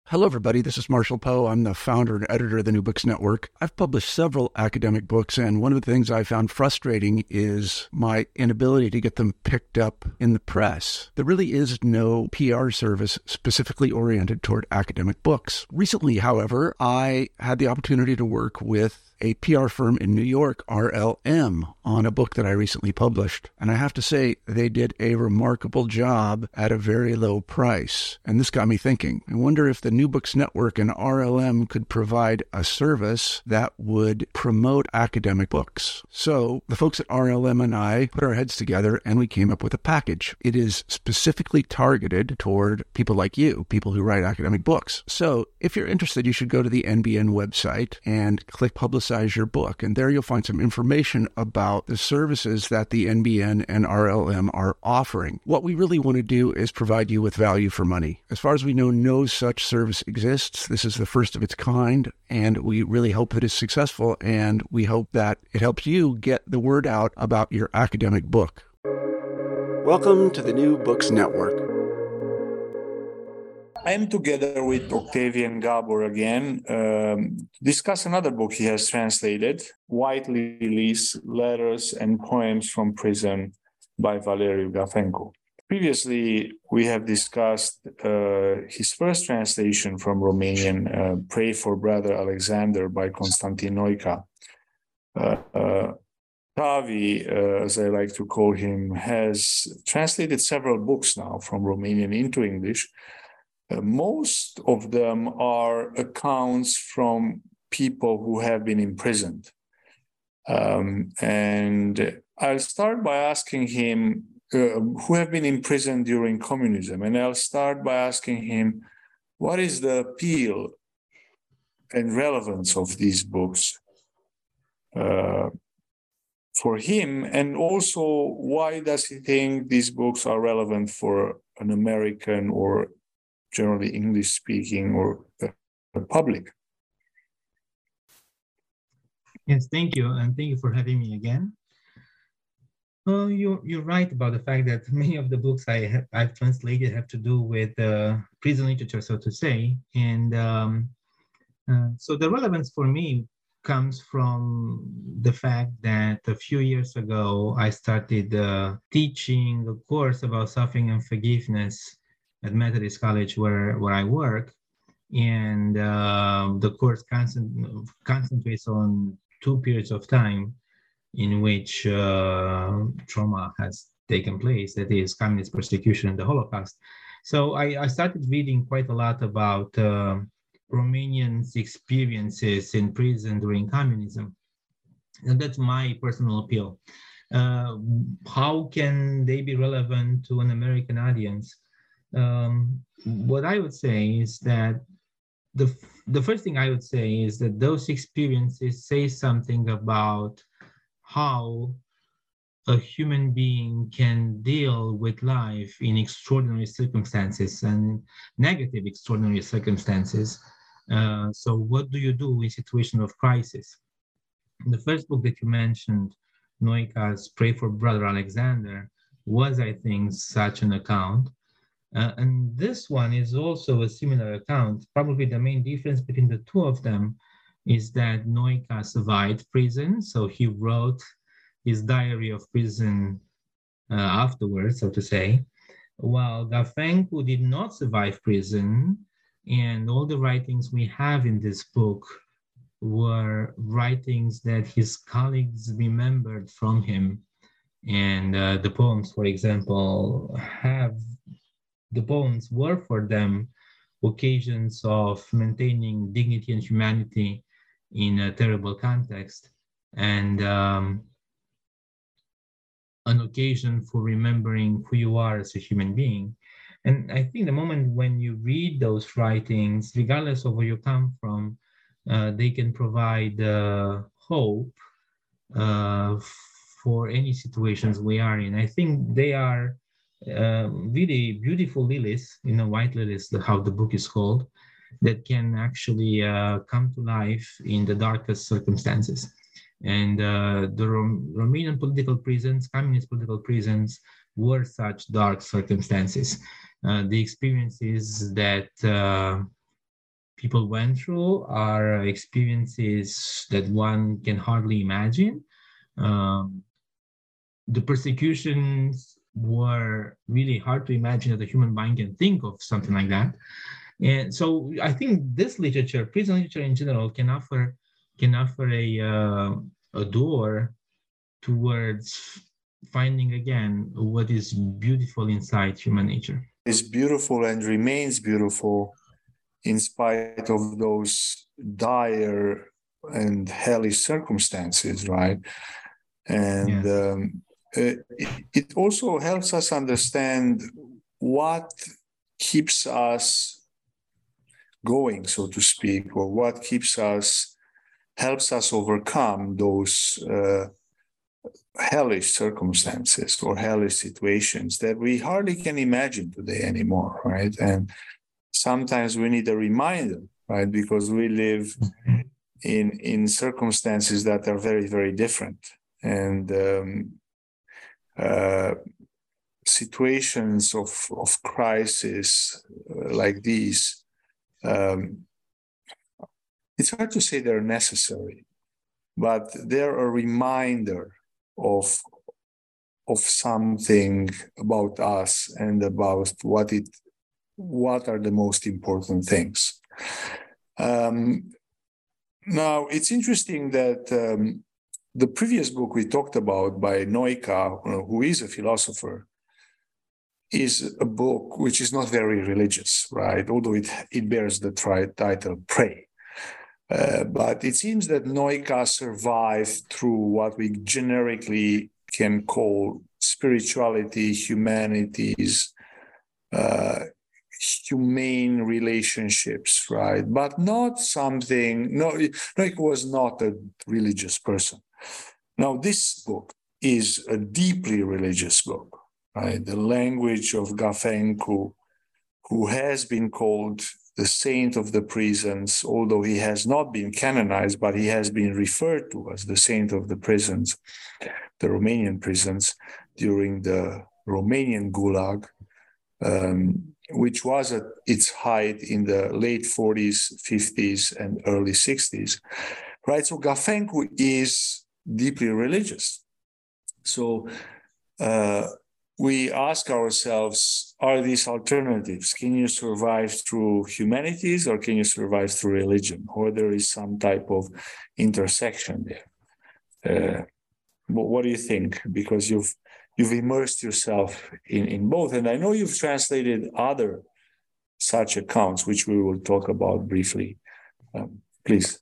Hello, everybody. This is Marshall Poe. I'm the founder and editor of the New Books Network. I've published several academic books, and one of the things I found frustrating is my inability to get them picked up in the press. There really is no PR service specifically oriented toward academic books. Recently, however, I had the opportunity to work with a PR firm in New York, RLM, on a book that I recently published. And I have to say, they did a remarkable job at a very low price. And this got me thinking. I wonder if the New Books Network and RLM could provide a service that would promote academic books. So the folks at RLM and I put our heads together and we came up with a package. It is specifically targeted toward people like you, people who write academic books. So if you're interested, you should go to the NBN website and click Publicize Your Book. And there you'll find some information about the services that the NBN and RLM are offering. What we really want to do is provide you with value for money. As far as we know, no such service exists. This is the first of its kind, and we really hope that it's successful, and we hope that it helps you get the word out about your academic book. Welcome to the New Books Network. I am together with Octavian Gabor again to discuss another book he has translated, White Lilies, Letters and Poems from Prison by Valeriu Gafencu. Previously, we have discussed his first translation from Romanian, Pray for Brother Alexander by Constantin Noica. Tavi, as I like to call him, has translated several books now from Romanian into English. Most of them are accounts from people who have been imprisoned. And I'll start by asking him, who have been imprisoned during communism, and I'll start by asking him, what is the appeal and relevance of these books for him, and also why does he think these books are relevant for an American or generally English-speaking or public? Yes, thank you, and thank you for having me again. Well, you're right about the fact that many of the books I've translated have to do with prison literature, so to say, and so the relevance for me comes from the fact that a few years ago I started teaching a course about suffering and forgiveness at Methodist College where I work, and the course concentrates on 2 periods of time in which trauma has taken place, that is communist persecution and the Holocaust. So I started reading quite a lot about Romanians' experiences in prison during communism. And that's my personal appeal. How can they be relevant to an American audience? What I would say is that the first thing I would say is that those experiences say something about how a human being can deal with life in extraordinary circumstances and negative extraordinary circumstances. So what do you do in situation of crisis? The first book that you mentioned, Noica's Pray for Brother Alexander, was, I think, such an account. And this one is also a similar account. Probably the main difference between the two of them is that Noica survived prison, so he wrote his diary of prison afterwards, so to say, while Gafencu did not survive prison, and all the writings we have in this book were writings that his colleagues remembered from him. And the poems, for example, the poems were for them occasions of maintaining dignity and humanity in a terrible context, and an occasion for remembering who you are as a human being. And I think the moment when you read those writings, regardless of where you come from, they can provide hope for any situations we are in. I think they are really beautiful lilies, white lilies, how the book is called, that can actually come to life in the darkest circumstances. And the Romanian political prisons, communist political prisons, were such dark circumstances. The experiences that people went through are experiences that one can hardly imagine. Um, the persecutions were really hard to imagine that the human mind can think of something like that. And so I think this literature, prison literature in general, can offer a door towards finding again what is beautiful inside human nature. It's beautiful and remains beautiful in spite of those dire and hellish circumstances, right? And Yes. it also helps us understand what keeps us going, so to speak, or what helps us overcome those hellish circumstances or hellish situations that we hardly can imagine today anymore, right? And sometimes we need a reminder, right? Because we live in circumstances that are very, very different. And situations of crisis like these, it's hard to say they're necessary, but they're a reminder of something about us and about what are the most important things. Now, it's interesting that the previous book we talked about by Noica, who is a philosopher, is a book which is not very religious, right? Although it bears the title Pray. But it seems that Noica survived through what we generically can call spirituality, humanities, humane relationships, right? But not something, Noica was not a religious person. Now, this book is a deeply religious book, right? The language of Gafencu, who has been called the saint of the prisons, although he has not been canonized, but he has been referred to as the saint of the prisons, the Romanian prisons, during the Romanian Gulag, which was at its height in the late 40s, 50s, and early 60s, right? So Gafencu is deeply religious. So we ask ourselves, are these alternatives? Can you survive through humanities or can you survive through religion? Or there is some type of intersection there. What do you think? Because you've immersed yourself in both. And I know you've translated other such accounts, which we will talk about briefly. Please.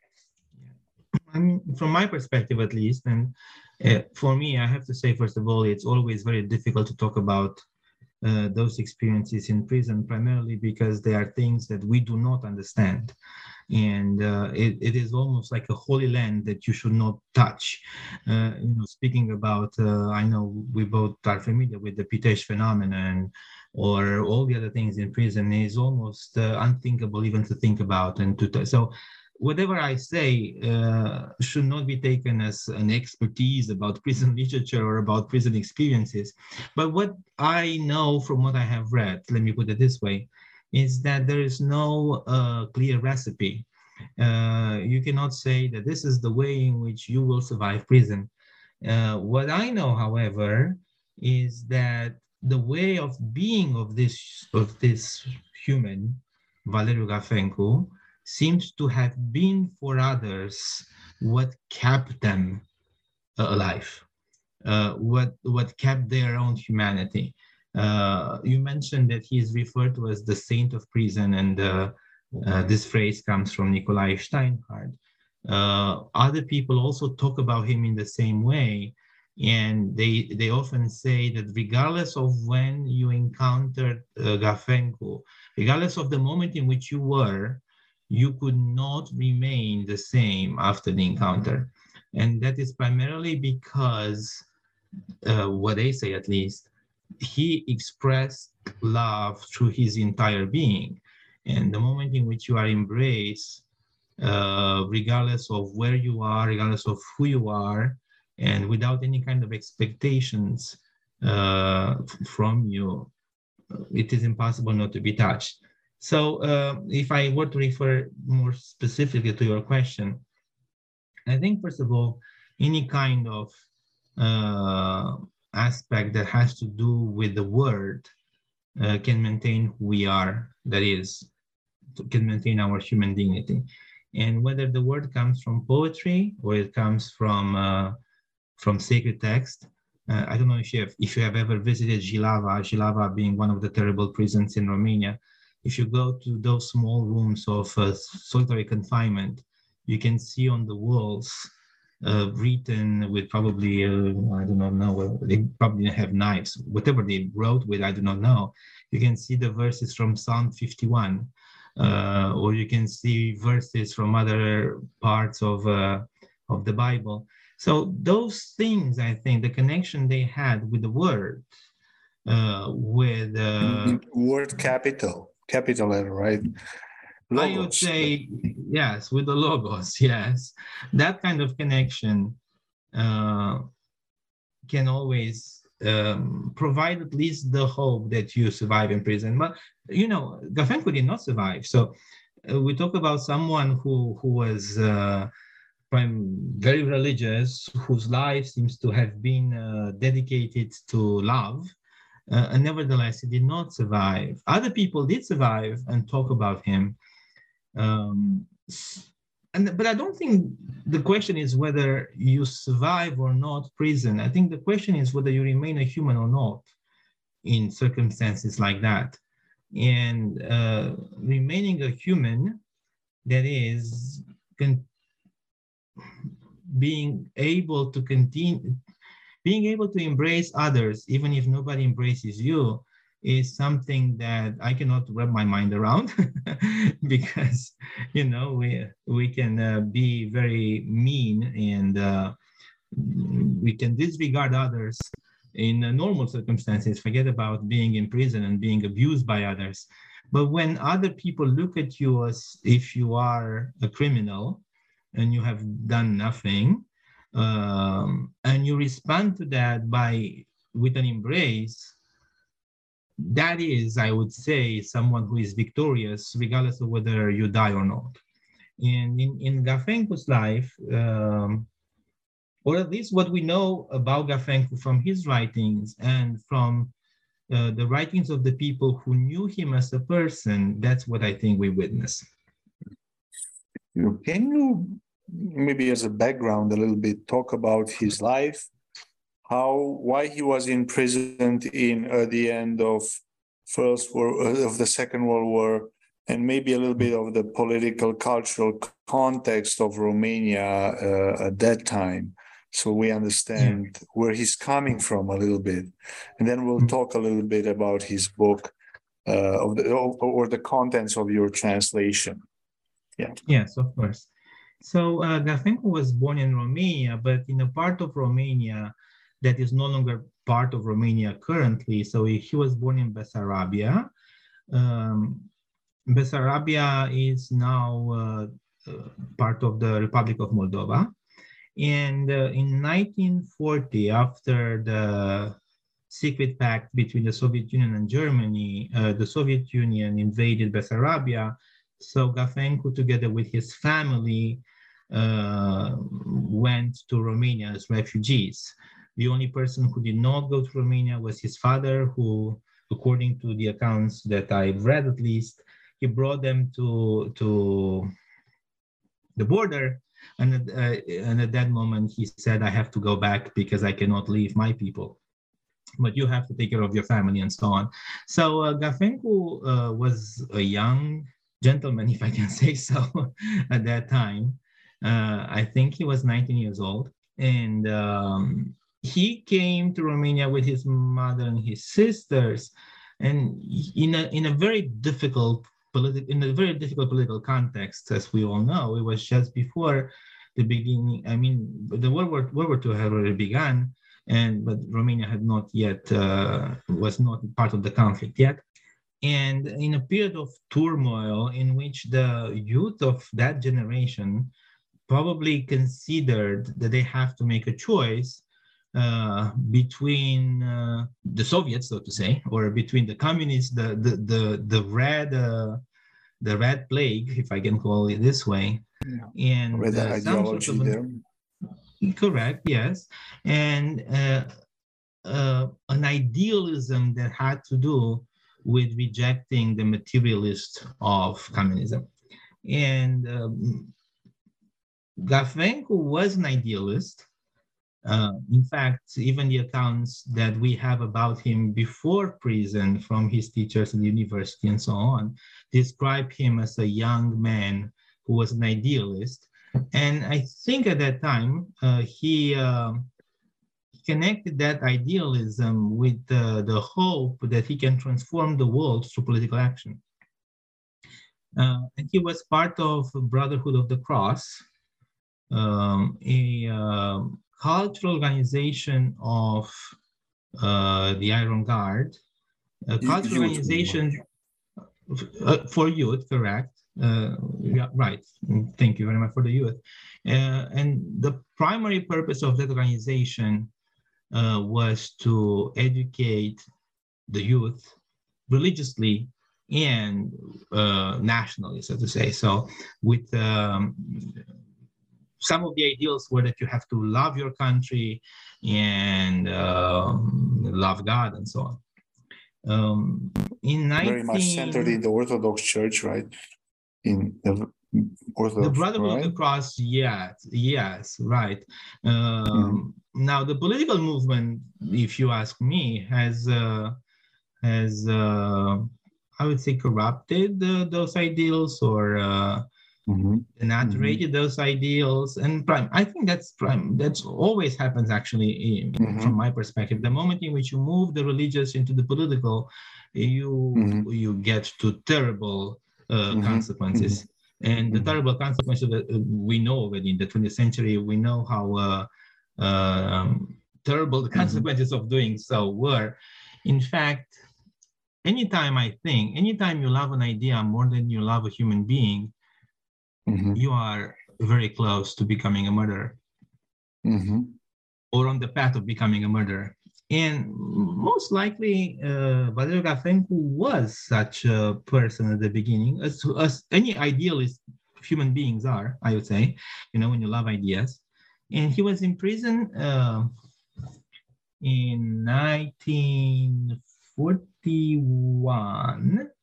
I mean, from my perspective, at least, and for me, I have to say, first of all, it's always very difficult to talk about those experiences in prison, primarily because they are things that we do not understand. And it is almost like a holy land that you should not touch. Speaking about, I know we both are familiar with the Pitești phenomenon, or all the other things in prison is almost unthinkable even to think about and to so whatever I say should not be taken as an expertise about prison literature or about prison experiences. But what I know from what I have read, let me put it this way, is that there is no clear recipe. You cannot say that this is the way in which you will survive prison. What I know, however, is that the way of being of this human, Valeriu Gafencu, seems to have been for others what kept them alive, what kept their own humanity. You mentioned that he is referred to as the saint of prison, and this phrase comes from Nikolai Steinhardt. Other people also talk about him in the same way, and they often say that regardless of when you encountered Gafencu, regardless of the moment in which you were, you could not remain the same after the encounter. And that is primarily because, what they say at least, he expressed love through his entire being. And the moment in which you are embraced, regardless of where you are, regardless of who you are, and without any kind of expectations from you, it is impossible not to be touched. So if I were to refer more specifically to your question, I think, first of all, any kind of aspect that has to do with the word can maintain who we are, that is, can maintain our human dignity. And whether the word comes from poetry or it comes from sacred text, I don't know if you have ever visited Jilava being one of the terrible prisons in Romania. If you go to those small rooms of solitary confinement, you can see on the walls written with probably, I do not know, they probably have knives, whatever they wrote with, I do not know. You can see the verses from Psalm 51, or you can see verses from other parts of the Bible. So those things, I think, the connection they had with the word, with word capital letter, right? Logos. I would say yes, with the logos, yes. That kind of connection can always provide at least the hope that you survive in prison. But Gafenko did not survive. So we talk about someone who was very religious, whose life seems to have been dedicated to love. And nevertheless, he did not survive. Other people did survive and talk about him. But I don't think the question is whether you survive or not prison. I think the question is whether you remain a human or not in circumstances like that. And remaining a human, that is, being able to continue, being able to embrace others, even if nobody embraces you, is something that I cannot wrap my mind around because, we can be very mean and we can disregard others in normal circumstances, forget about being in prison and being abused by others. But when other people look at you as if you are a criminal and you have done nothing, and you respond to that with an embrace, that is, I would say, someone who is victorious, regardless of whether you die or not. And in Gafenko's life, or at least what we know about Gafenko from his writings and from the writings of the people who knew him as a person, that's what I think we witness. Can you, maybe as a background, a little bit talk about his life? Why he was imprisoned in the end of the Second World War, and maybe a little bit of the political, cultural context of Romania at that time, so we understand where he's coming from a little bit, and then we'll talk a little bit about his book or the contents of your translation. Yeah. Yes, of course. So Gafenko was born in Romania, but in a part of Romania that is no longer part of Romania currently. So he was born in Bessarabia. Bessarabia is now part of the Republic of Moldova. And in 1940, after the secret pact between the Soviet Union and Germany, the Soviet Union invaded Bessarabia. So Gafenko, together with his family, went to Romania as refugees. The only person who did not go to Romania was his father, who, according to the accounts that I've read at least, he brought them to the border. And at that moment, he said, I have to go back because I cannot leave my people. But you have to take care of your family and so on. So Gafenko was a young gentleman, if I can say so, at that time. I think he was 19 years old. And he came to Romania with his mother and his sisters, and in a very difficult political context, as we all know. It was just before the beginning. I mean, the World War II had already begun, but Romania had not yet was not part of the conflict yet. And in a period of turmoil in which the youth of that generation probably considered that they have to make a choice, between the Soviets, so to say, or between the communists, the red plague, if I can call it this way, and With the some sort ideology of there. correct, yes, and an idealism that had to do with rejecting the materialist of communism. And Gafenko was an idealist. In fact, even the accounts that we have about him before prison from his teachers in the university and so on describe him as a young man who was an idealist. And I think at that time, he connected that idealism with the hope that he can transform the world through political action. And he was part of Brotherhood of the Cross, a cultural organization of the Iron Guard, a cultural organization for youth, correct? Yeah, right. Thank you very much for the youth. And the primary purpose of that organization was to educate the youth religiously and nationally, so to say. So with some of the ideals were that you have to love your country and love God and so on. Very much centered in the Orthodox Church, right? In the Orthodox, the Brotherhood of the Cross, yes, right. Now, the political movement, if you ask me, has I would say corrupted those ideals or denaturated those ideals. And I think that's always happens actually from my perspective. The moment in which you move the religious into the political, you get to terrible consequences. And the terrible consequences that we know already in the 20th century, we know how terrible the consequences of doing so were. In fact, anytime you love an idea more than you love a human being, you are very close to becoming a murderer or on the path of becoming a murderer. And most likely, Valery Gafenko was such a person at the beginning, as any idealist human beings are, I would say, when you love ideas. And he was in prison in 1941.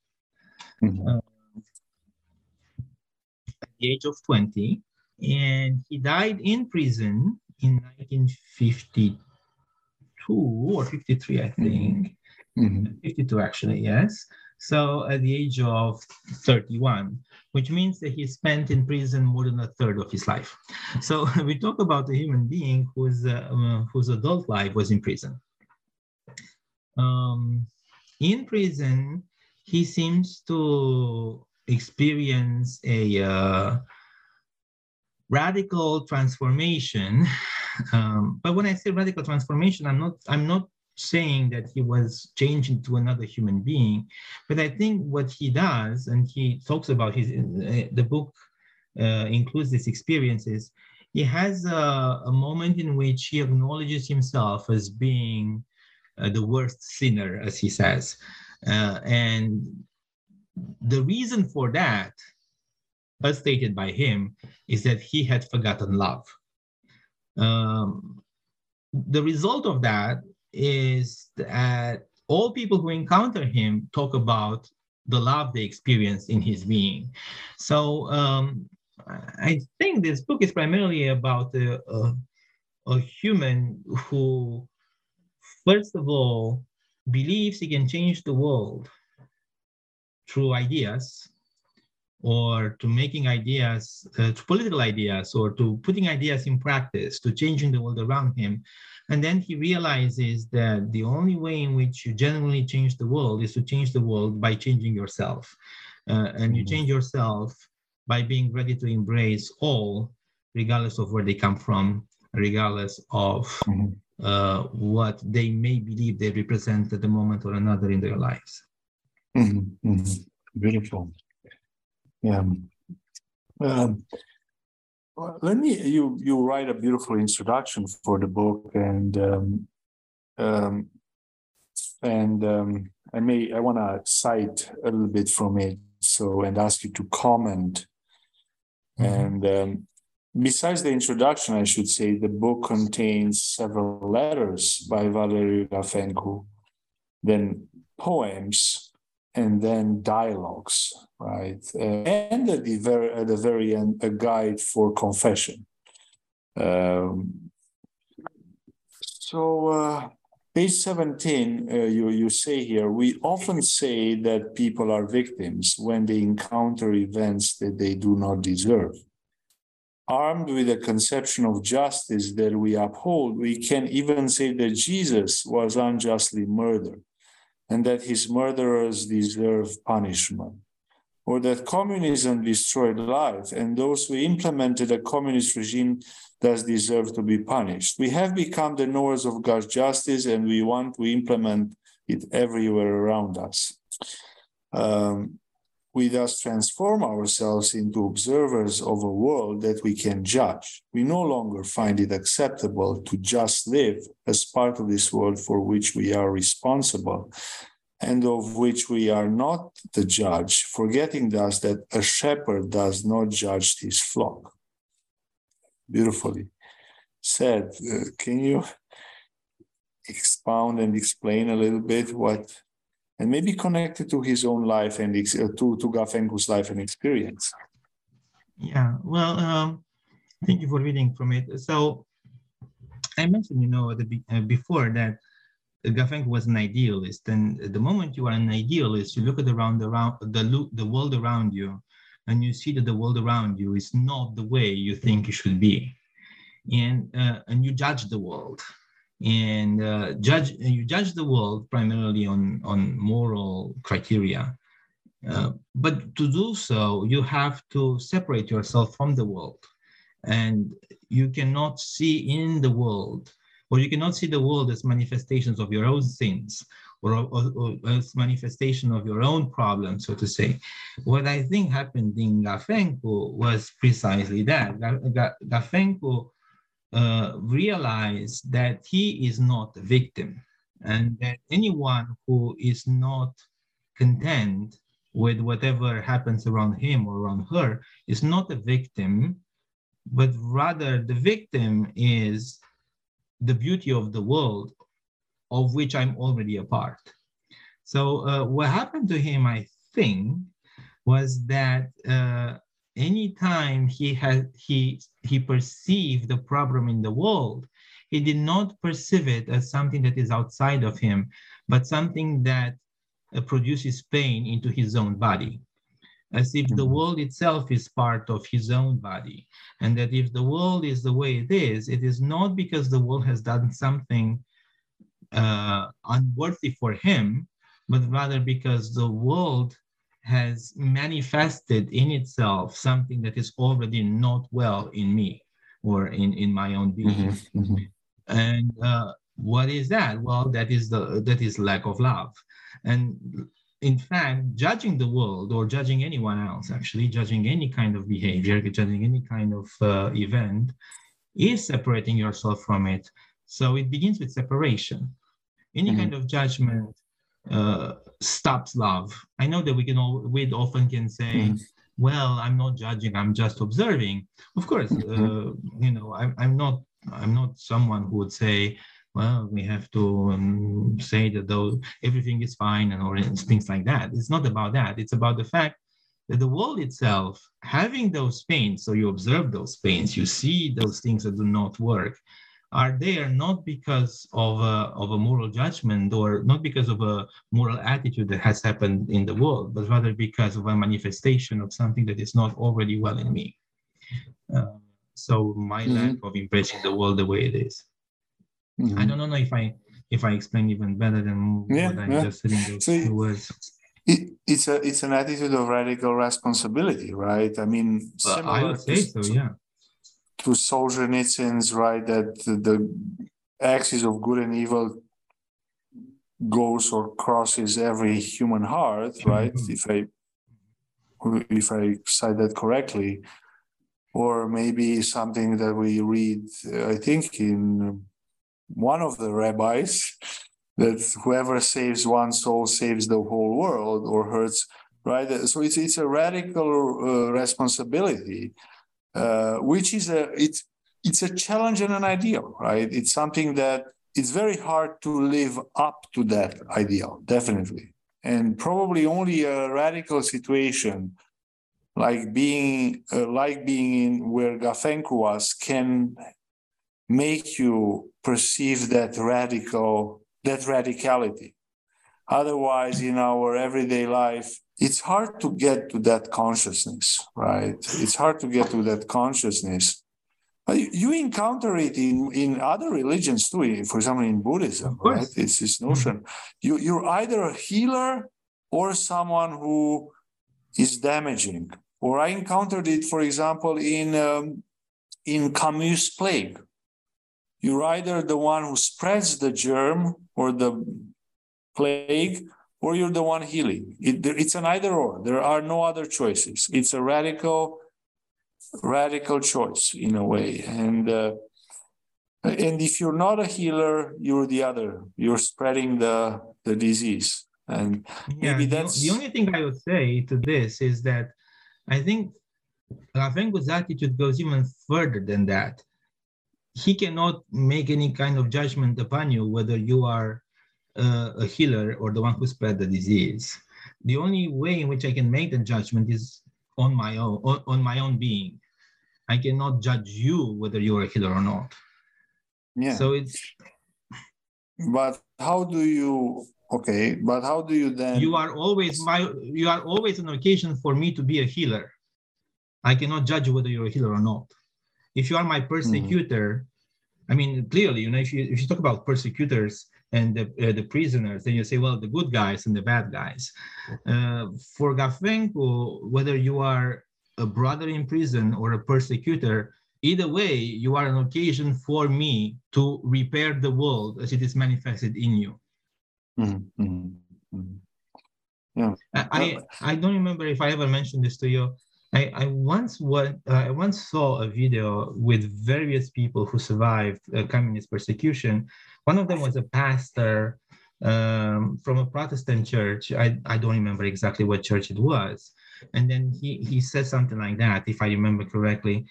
At the age of 20, and he died in prison in 1952 or 53, I think. 52, actually, yes. So at the age of 31, which means that he spent in prison more than a third of his life. So we talk about a human being whose adult life was in prison. In prison, he seems to experience a radical transformation. But when I say radical transformation, I'm not saying that he was changed into another human being, but I think what he does, and he talks about the book includes these experiences. He has a moment in which he acknowledges himself as being the worst sinner, as he says, and the reason for that, as stated by him, is that he had forgotten love. The result of that is that all people who encounter him talk about the love they experienced in his being. So I think this book is primarily about a human who, first of all, believes he can change the world through ideas, or to making ideas, to political ideas, or to putting ideas in practice, to changing the world around him. And then he realizes that the only way in which you genuinely change the world is to change the world by changing yourself. And you change yourself by being ready to embrace all, regardless of where they come from, regardless of what they may believe they represent at the moment or another in their lives. Beautiful. Yeah. Well, you write a beautiful introduction for the book, and I want to cite a little bit from it, and ask you to comment. Mm-hmm. And besides the introduction, I should say the book contains several letters by Valery Gafencu, then poems, and then dialogues, right? And at the very end, a guide for confession. Page 17, you say here, we often say that people are victims when they encounter events that they do not deserve. Armed with a conception of justice that we uphold, we can even say that Jesus was unjustly murdered and that his murderers deserve punishment, or that communism destroyed life and those who implemented a communist regime thus deserve to be punished. We have become the knowers of God's justice and we want to implement it everywhere around us. We thus transform ourselves into observers of a world that we can judge. We no longer find it acceptable to just live as part of this world for which we are responsible and of which we are not the judge, forgetting thus that a shepherd does not judge his flock. Beautifully said. Can you expound and explain a little bit what, and maybe connect it to his own life and to Gafencu's life and experience? Yeah, well, thank you for reading from it. So I mentioned, before that Gafencu was an idealist, and the moment you are an idealist, you look at the world around you, and you see that the world around you is not the way you think it should be, and you judge the world, and you judge the world primarily on moral criteria. But to do so, you have to separate yourself from the world, and you cannot see in the world, or you cannot see the world as manifestations of your own sins, or as manifestation of your own problems, so to say. What I think happened in Gafencu was precisely that. Gafencu realized that he is not a victim, and that anyone who is not content with whatever happens around him or around her is not a victim, but rather the victim is the beauty of the world of which I'm already a part. So what happened to him, I think, was that anytime he perceived the problem in the world, he did not perceive it as something that is outside of him, but something that produces pain into his own body, as if the world itself is part of his own body, and that if the world is the way it is not because the world has done something unworthy for him, but rather because the world has manifested in itself something that is already not well in me or in my own being. Mm-hmm. Mm-hmm. And what is that? Well, that is lack of love. And in fact, judging the world or judging anyone else, actually judging any kind of behavior, judging any kind of event, is separating yourself from it. So it begins with separation. Any kind of judgment stops love. I know that we often can say, well, I'm not judging, I'm just observing. Of course, I'm not someone who would say, well, we have to say that though everything is fine or things like that. It's not about that. It's about the fact that the world itself having those pains, so you observe those pains, you see those things that do not work, are there not because of a moral judgment or not because of a moral attitude that has happened in the world, but rather because of a manifestation of something that is not already well in me. So my lack of embracing the world the way it is. I don't know if I explained even better than what I just said in those words. It's an attitude of radical responsibility, right? I mean, I would say so, yeah. To Solzhenitsyn's, right, that the axis of good and evil goes or crosses every human heart, right? If I cite that correctly, or maybe something that we read, I think, in one of the rabbis, that whoever saves one soul saves the whole world, or hurts, right? So it's a radical responsibility, which is it's a challenge and an ideal, right? It's something that it's very hard to live up to that ideal, definitely. And probably only a radical situation like being in where Gafencu was can make you perceive that radicality. Otherwise, in our everyday life, it's hard to get to that consciousness, right? It's hard to get to that consciousness. You encounter it in other religions too. For example, in Buddhism, right? It's this notion. You're either a healer or someone who is damaging. Or I encountered it, for example, in Camus' Plague. You're either the one who spreads the germ or the plague, or you're the one healing. It's an either or. There are no other choices. It's a radical choice in a way. And if you're not a healer, you're the other. You're spreading the disease. And maybe that's the only thing I would say to this is that I think Gafencu's attitude goes even further than that. He cannot make any kind of judgment upon you whether you are a healer or the one who spread the disease. The only way in which I can make the judgment is on my own being. I cannot judge you whether you're a healer or not. Yeah. So it's. But how do you? Okay. But how do you then? You are always an occasion for me to be a healer. I cannot judge whether you're a healer or not. If you are my persecutor, I mean, clearly, if you talk about persecutors and the prisoners, then you say, well, the good guys and the bad guys. For Gafencu, whether you are a brother in prison or a persecutor, either way, you are an occasion for me to repair the world as it is manifested in you. Yeah. I don't remember if I ever mentioned this to you. I once saw a video with various people who survived communist persecution. One of them was a pastor from a Protestant church. I don't remember exactly what church it was. And then he said something like that, if I remember correctly.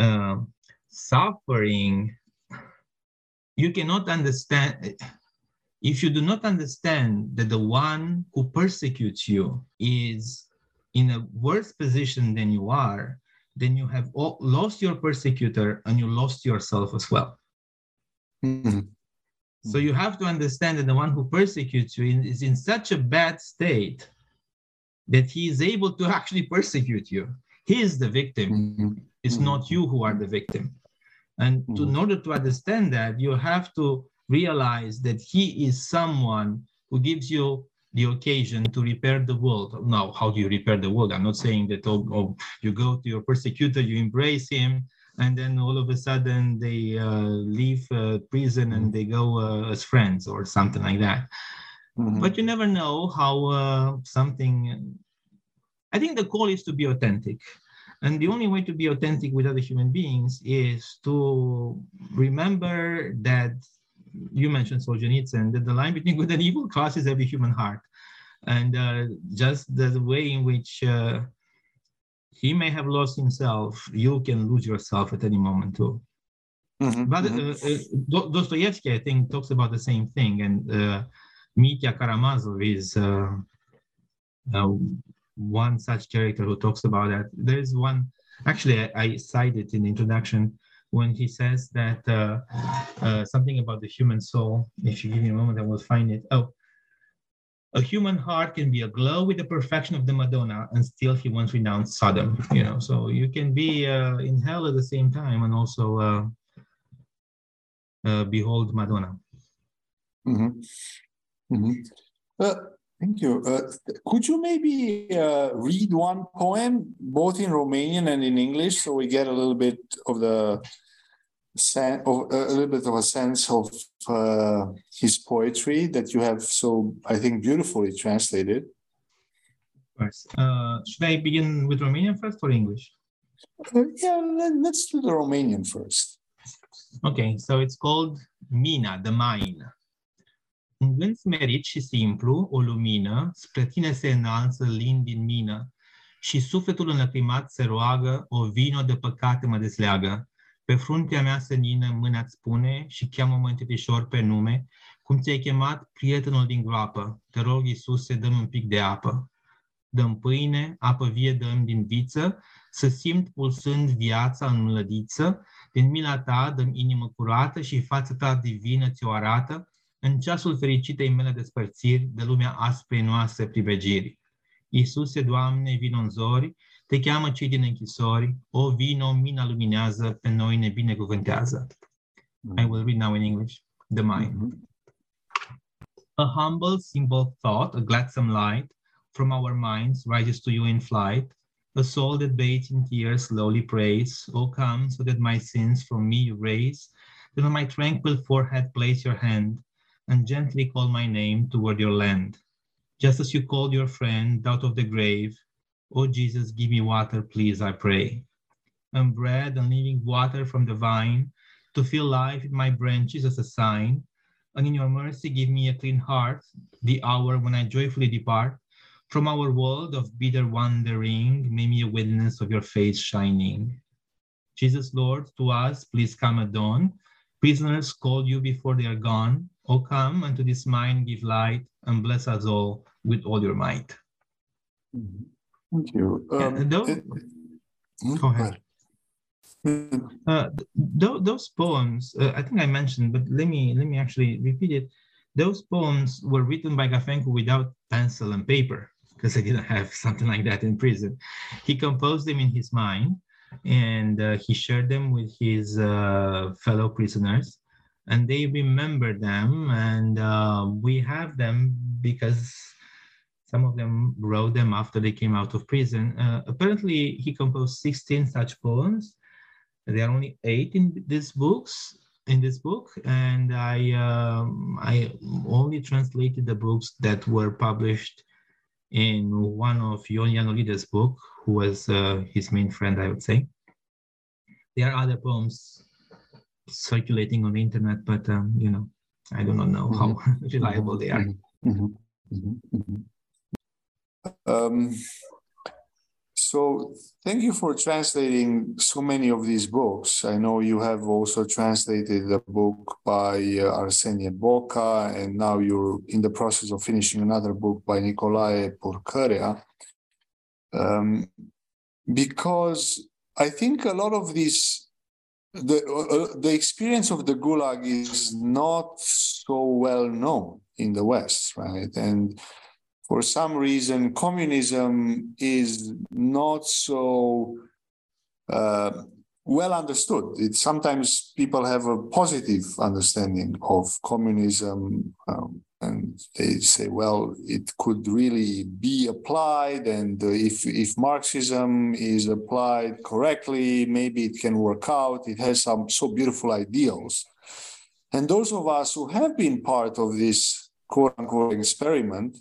Suffering, you cannot understand. If you do not understand that the one who persecutes you is in a worse position than you are, then you have lost your persecutor and you lost yourself as well. So you have to understand that the one who persecutes you is in such a bad state that he is able to actually persecute you. He is the victim. It's not you who are the victim. And in order to understand that, you have to realize that he is someone who gives you the occasion to repair the world. Now, how do you repair the world? I'm not saying that you go to your persecutor, you embrace him, and then all of a sudden they leave prison and they go as friends or something like that. But you never know how something. I think the call is to be authentic. And the only way to be authentic with other human beings is to remember that you mentioned Solzhenitsyn, that the line between good and evil crosses every human heart. And just the way in which he may have lost himself, you can lose yourself at any moment too. But Dostoevsky, I think, talks about the same thing. And Mitya Karamazov is one such character who talks about that. There is one, actually, I cited in the introduction when he says that something about the human soul. If you give me a moment, I will find it. Oh, a human heart can be aglow with the perfection of the Madonna, and still he once renounced Sodom. So you can be in hell at the same time and also behold Madonna. Thank you. Could you maybe read one poem, both in Romanian and in English, so we get a little bit of a sense of his poetry that you have so, I think, beautifully translated? Of course. Should I begin with Romanian first or English? Let's do the Romanian first. Okay, so it's called Mina, the Mine. Un gând smerit și simplu, o lumină, spre tine se înalță lin din mină și sufletul înlăcrimat se roagă, o vino de păcate mă desleagă. Pe fruntea mea senină mâna-ți pune și cheamă-mă întretișor pe nume, cum ți-ai chemat prietenul din groapă. Te rog, Iisuse, dă-mi un pic de apă. Dă-mi pâine, apă vie dă-mi din viță, să simt pulsând viața în mlădiță. Din mila ta dă-mi inimă curată și fața ta divină ți-o arată, în ceasul fericitei mele despărțiri, de lumea asprei noastre pribegiri. Iisuse, Doamne, vino în zori, te cheamă cei din închisori, o vino, mina luminează, pe noi ne binecuvântează. I will read now in English, the Mine. A humble, simple thought, a gladsome light, from our minds rises to you in flight. A soul that bathes in tears slowly prays, O come, so that my sins from me you raise. Then on my tranquil forehead place your hand, and gently call my name toward your land. Just as you called your friend out of the grave, O Jesus, give me water, please, I pray. And bread and living water from the vine, to fill life in my branches as a sign. And in your mercy give me a clean heart, the hour when I joyfully depart. From our world of bitter wandering, make me a witness of your face shining. Jesus, Lord, to us please come at dawn. Prisoners called you before they are gone. O come, and to this mine give light, and bless us all with all your might. Thank you. Go ahead. Those poems, I think I mentioned, but let me actually repeat it. Those poems were written by Gafencu without pencil and paper, because I didn't have something like that in prison. He composed them in his mind, and he shared them with his fellow prisoners, and they remember them, and we have them because some of them wrote them after they came out of prison. Apparently, he composed 16 such poems. There are only 8 in this book, and I only translated the books that were published in one of Ion Ianolides' book, who was his main friend, I would say. There are other poems circulating on the internet, but I do not know how reliable they are. So thank you for translating so many of these books. I know you have also translated a book by Arsenie Boca, and now you're in the process of finishing another book by Nicolae Purcărea. Because I think a lot of these, the experience of the Gulag is not so well known in the West, right? And for some reason, communism is not so well understood. Sometimes people have a positive understanding of communism, and they say, well, it could really be applied, and if Marxism is applied correctly, maybe it can work out. It has some so beautiful ideals. And those of us who have been part of this quote-unquote experiment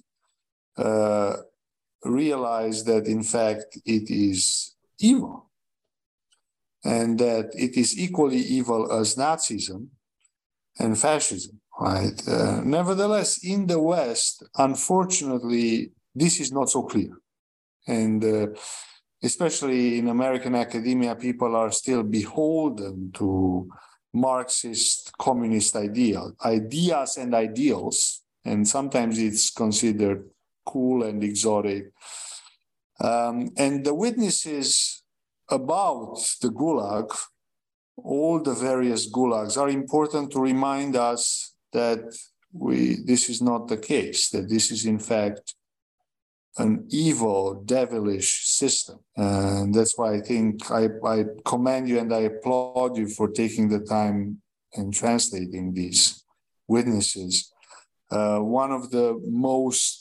realize that, in fact, it is evil, and that it is equally evil as Nazism and fascism, right? Nevertheless, in the West, unfortunately, this is not so clear. And especially in American academia, people are still beholden to Marxist, communist ideas and ideals, and sometimes it's considered cool and exotic. And the witnesses about the Gulag, all the various Gulags, are important to remind us that this is not the case, that this is in fact an evil, devilish system. And that's why I think I commend you and I applaud you for taking the time and translating these witnesses. One of the most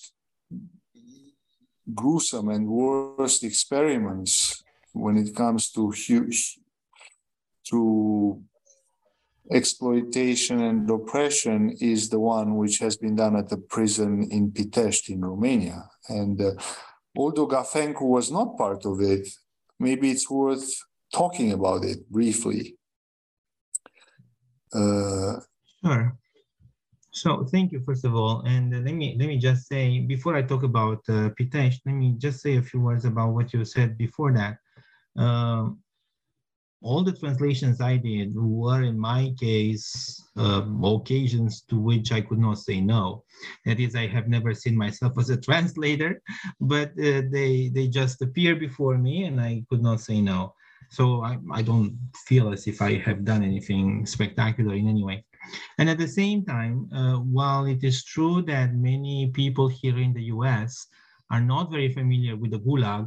gruesome and worst experiments when it comes to exploitation and oppression is the one which has been done at the prison in Pitești in Romania. And although Gafencu was not part of it, maybe it's worth talking about it briefly. Sure. So thank you, first of all. And let me just say, before I talk about Pitești, let me just say a few words about what you said before that. All the translations I did were, in my case, occasions to which I could not say no. That is, I have never seen myself as a translator, but they just appear before me and I could not say no. So I don't feel as if I have done anything spectacular in any way. And at the same time, while it is true that many people here in the US are not very familiar with the Gulag,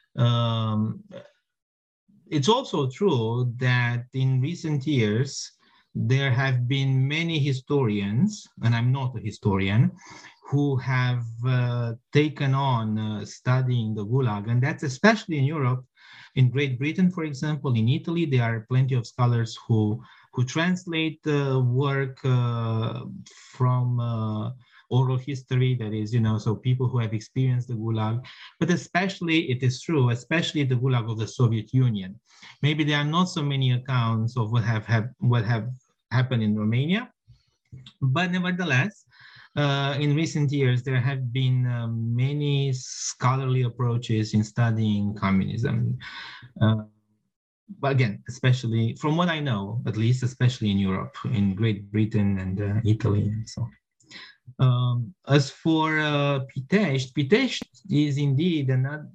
it's also true that in recent years, there have been many historians, and I'm not a historian, who have taken on studying the Gulag, and that's especially in Europe. In Great Britain, for example, in Italy, there are plenty of scholars who translate work from oral history, that is, so people who have experienced the Gulag, but especially, it is true, especially the Gulag of the Soviet Union. Maybe there are not so many accounts of what have happened in Romania, but nevertheless, in recent years, there have been many scholarly approaches in studying communism. But again, especially from what I know, at least, especially in Europe, in Great Britain and Italy and so on. As for Pitești, Pitești is indeed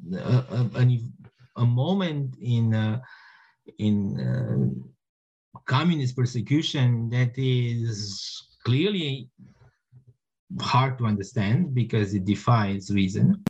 a moment in communist persecution that is clearly hard to understand because it defies reason,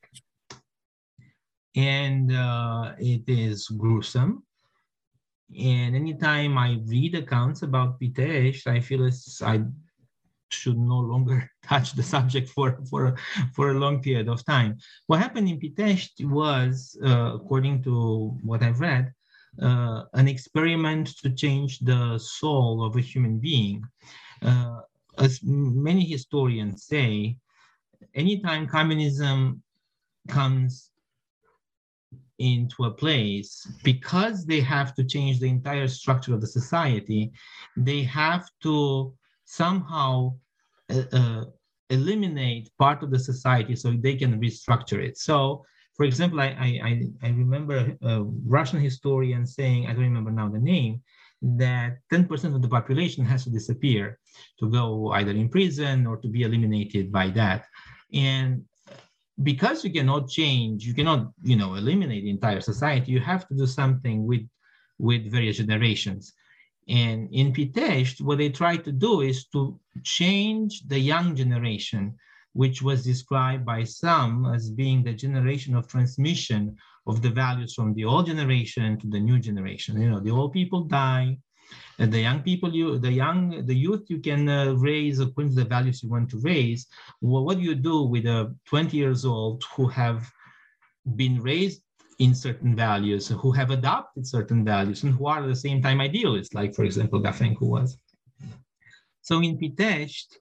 and it is gruesome. And anytime I read accounts about Pitești, I feel as I should no longer touch the subject for a long period of time. What happened in Pitești was, according to what I've read, an experiment to change the soul of a human being. As many historians say, anytime communism comes into a place, because they have to change the entire structure of the society, they have to somehow eliminate part of the society so they can restructure it. So, for example, I remember a Russian historian saying, I don't remember now the name, that 10% of the population has to disappear, to go either in prison or to be eliminated by that. And because you cannot change, you cannot, eliminate the entire society, you have to do something with various generations. And in Pitești, what they try to do is to change the young generation, which was described by some as being the generation of transmission of the values from the old generation to the new generation. The old people die, and the young people, the youth, you can raise according to the values you want to raise. Well, what do you do with 20 years old who have been raised in certain values, who have adopted certain values, and who are at the same time idealists, like, for example, Gafencu was? So in Pitești,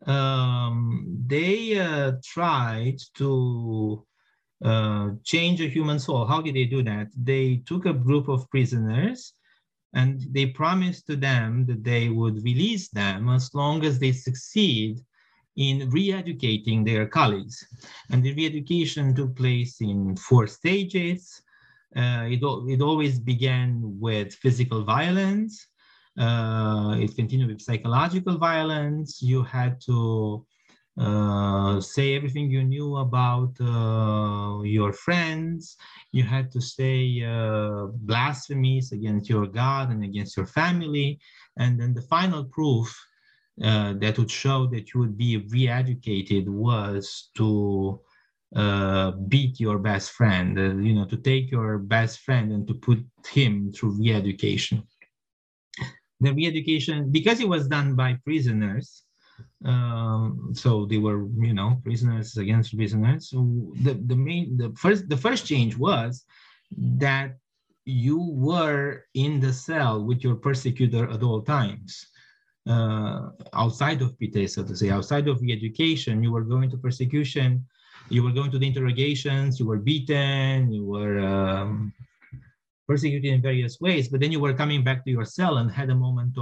they tried to change a human soul. How did they do that? They took a group of prisoners and they promised to them that they would release them as long as they succeed in re-educating their colleagues. And the re-education took place in 4 stages. It always began with physical violence. It continued with psychological violence. You had to say everything you knew about your friends. You had to say blasphemies against your God and against your family. And then the final proof that would show that you would be re-educated was to beat your best friend, to take your best friend and to put him through re-education. The re-education, because it was done by prisoners, so they were, prisoners against prisoners. So the first change was that you were in the cell with your persecutor at all times. Outside of Pitești, so to say, outside of re-education, you were going to persecution, you were going to the interrogations, you were beaten, you were persecuted in various ways, but then you were coming back to your cell and had a moment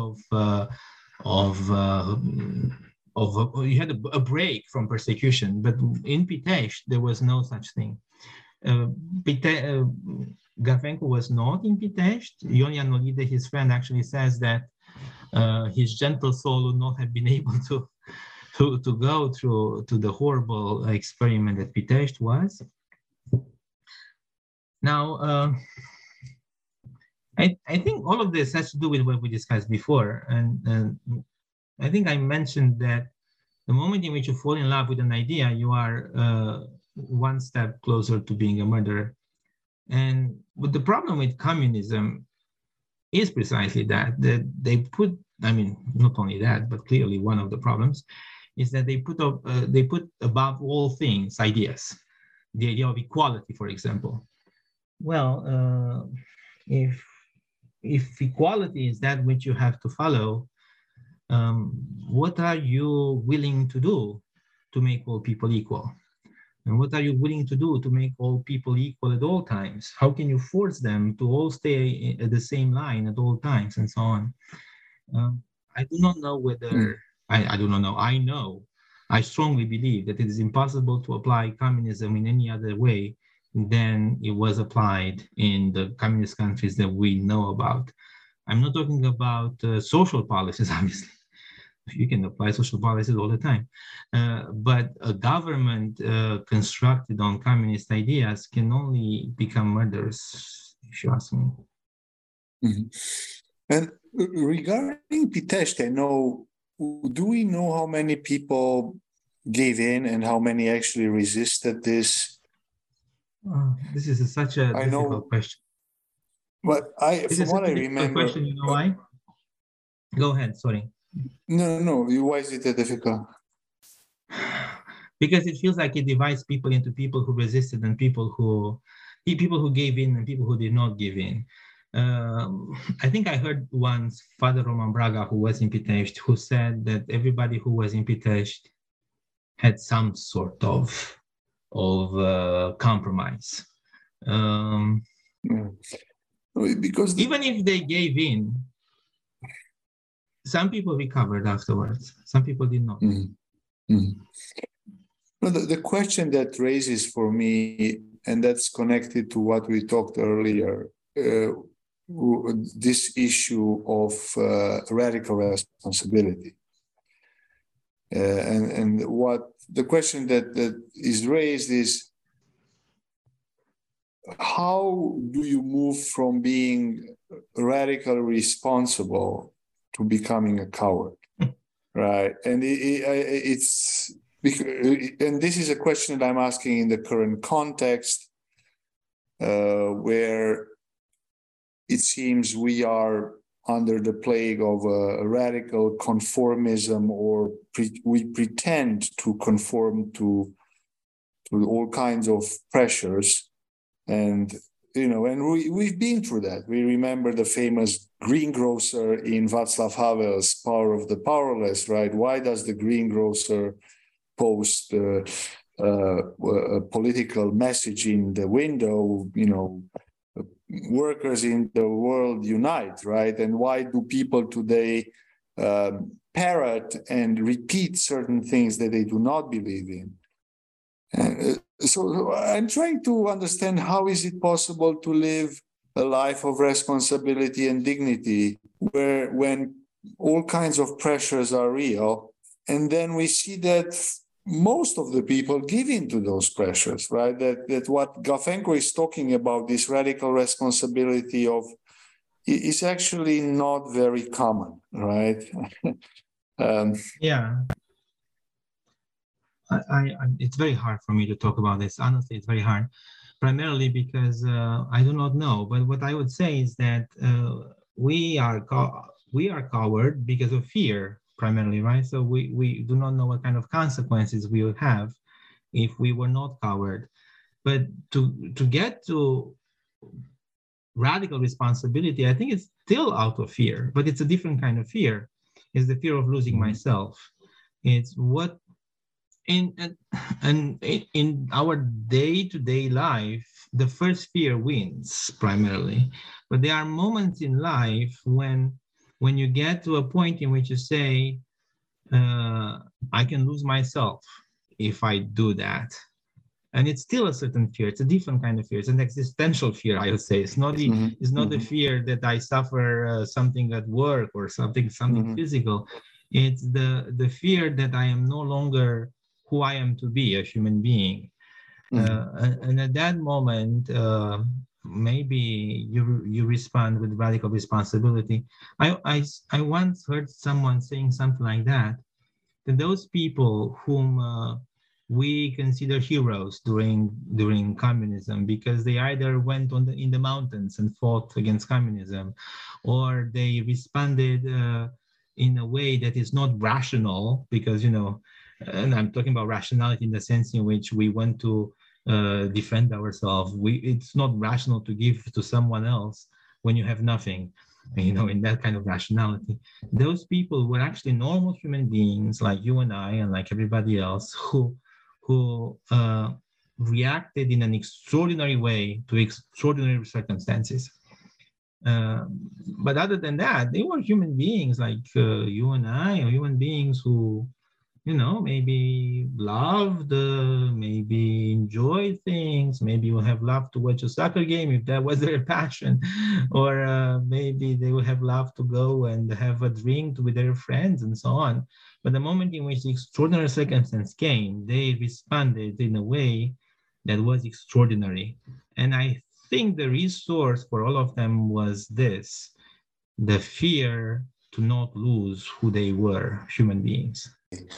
you had a break from persecution. But in Pitești, there was no such thing. Gafencu was not in Pitești. Ion Ianolide, his friend, actually says that his gentle soul would not have been able to go through to the horrible experiment that Pitești was. Now, I think all of this has to do with what we discussed before. And I think I mentioned that the moment in which you fall in love with an idea, you are one step closer to being a murderer. And what the problem with communism is precisely that they put, I mean, not only that, but clearly one of the problems is that they put above all things ideas, the idea of equality, for example. Well, if equality is that which you have to follow, what are you willing to do to make all people equal? And what are you willing to do to make all people equal at all times? How can you force them to all stay at the same line at all times, and so on? I do not know whether, I do not know, I strongly believe that it is impossible to apply communism in any other way than it was applied in the communist countries that we know about. I'm not talking about social policies, obviously. You can apply social policies all the time. But a government constructed on communist ideas can only become murderous, if you ask me. Mm-hmm. And regarding Pitești, do we know how many people gave in and how many actually resisted this? This is such a difficult question. But from what I remember, question, you know why? Go ahead. Sorry. No. Why is it difficult? Because it feels like it divides people into people who resisted and people who gave in and people who did not give in. I think I heard once Father Roman Braga, who was in Pitești, who said that everybody who was in Pitești had some sort of compromise. Because even if they gave in, some people recovered afterwards. Some people did not. Mm-hmm. Mm-hmm. No, the question that raises for me, and that's connected to what we talked earlier, this issue of radical responsibility. And what the question that is raised is, how do you move from being radically responsible to becoming a coward, right? And it's and this is a question that I'm asking in the current context, where it seems we are under the plague of a radical conformism, or we pretend to conform to all kinds of pressures. And we've been through that. We remember the famous greengrocer in Václav Havel's Power of the Powerless, right? Why does the greengrocer post a political message in the window, workers in the world unite, right? And why do people today parrot and repeat certain things that they do not believe in? So I'm trying to understand, how is it possible to live a life of responsibility and dignity when all kinds of pressures are real, and then we see that most of the people give in to those pressures, right? That what Gafencu is talking about, this radical responsibility is actually not very common, right? Yeah. It's very hard for me to talk about this. Honestly, it's very hard, primarily because I do not know. But what I would say is that we are coward because of fear, primarily, right? So we do not know what kind of consequences we would have if we were not coward. But to get to radical responsibility, I think it's still out of fear, but it's a different kind of fear. It's the fear of losing myself. It's what in our day-to-day life, the first fear wins primarily. But there are moments in life when you get to a point in which you say, I can lose myself if I do that. And it's still a certain fear. It's a different kind of fear. It's an existential fear, I would say. It's not the fear that I suffer something at work or something physical. It's the fear that I am no longer who I am to be, a human being. And at that moment, maybe you respond with radical responsibility. I once heard someone saying something like that those people whom we consider heroes during communism, because they either went in the mountains and fought against communism, or they responded in a way that is not rational, because, and I'm talking about rationality in the sense in which we want to defend ourselves. It's not rational to give to someone else when you have nothing. In that kind of rationality. Those people were actually normal human beings like you and I and like everybody else who reacted in an extraordinary way to extraordinary circumstances. But other than that, they were human beings like you and I, or human beings who, maybe loved, maybe enjoyed things, maybe would have loved to watch a soccer game if that was their passion, or maybe they would have loved to go and have a drink with their friends and so on. But the moment in which the extraordinary circumstance came, they responded in a way that was extraordinary. And I think the resource for all of them was this, the fear to not lose who they were, human beings.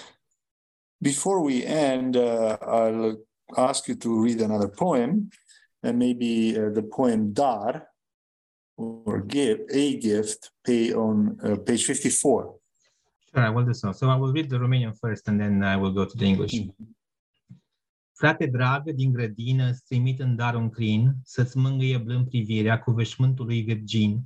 Before we end, I'll ask you to read another poem, and maybe the poem Dar, or a gift, on page 54. Sure, I will do so. So I will read the Romanian first, and then I will go to the English. Frate dragă din grădină, îți trimit în dar un crin, să-ți mângâie blând privirea cu veșmântul lui virgin.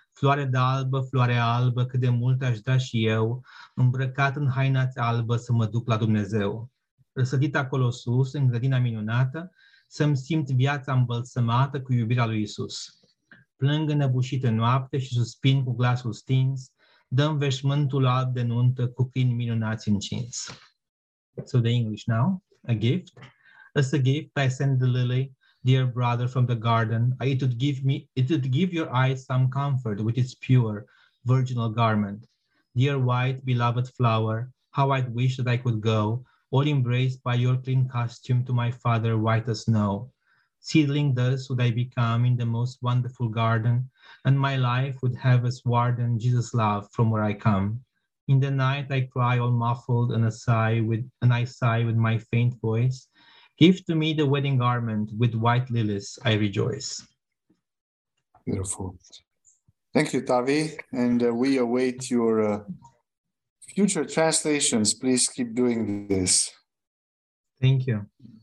Floare albă, cât de mult aș da și eu, îmbrăcat în haina-ți albă să mă duc la Dumnezeu. Răsădit acolo sus, în grădina minunată, să-mi simt viața îmbălsămată cu iubirea lui Iisus. Plâng înăbușită noapte și suspin cu glasul stins, dăm veșmântul alb de nuntă cu crini minunați încins. So the English now, a gift. As a gift I send the lily, dear brother from the garden. It would give your eyes some comfort with its pure, virginal garment. Dear white, beloved flower, how I'd wish that I could go, all embraced by your clean costume to my father white as snow. Seedling thus would I become in the most wonderful garden, and my life would have as warden Jesus' love from where I come. In the night I cry all muffled, and I sigh with my faint voice. Give to me the wedding garment, with white lilies I rejoice. Beautiful. Thank you, Tavi. And we await your future translations. Please keep doing this. Thank you.